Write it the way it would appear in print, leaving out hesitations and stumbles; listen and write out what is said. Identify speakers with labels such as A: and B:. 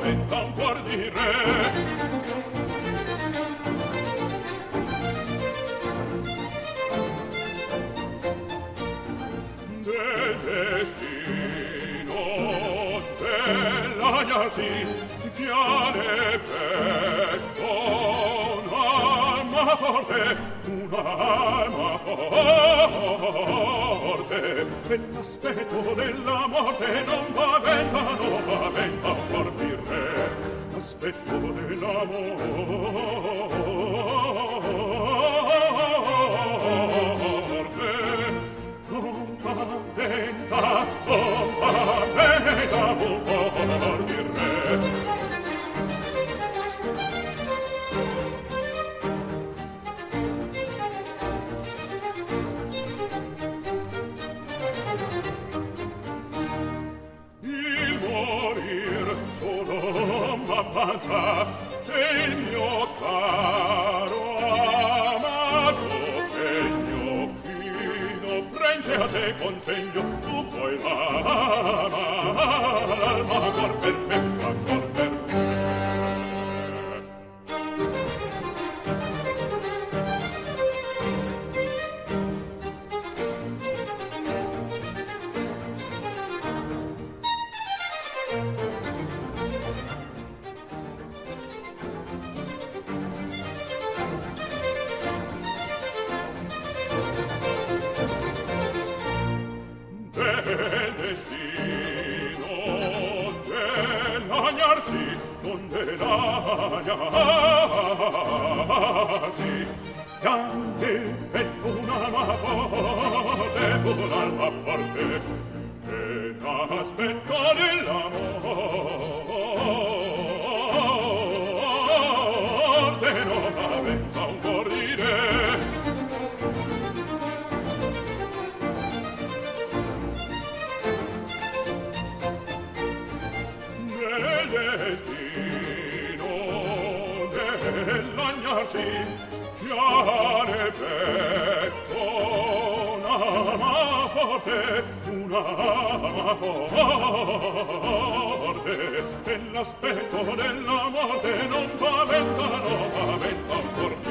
A: paventa un cuor di re. Del destino dell'agnarsi chiare petto un'alma forte e l'aspetto della morte non paventa un cuor di re. L'aspetto della morte non paventa un cuor di re. M'avanza che il mio caro amato pegno fido prende a te consegno tu puoi l'alma cor per me, cor per me. Del destino dell'agnarsi non dell'agnarsi grande e un'alma forte e l'aspetto dell'amorte non aveva un cuor di re. Destino dell'agnarsi chiare petto un'alma forte e l'aspetto della morte non paventa un cuor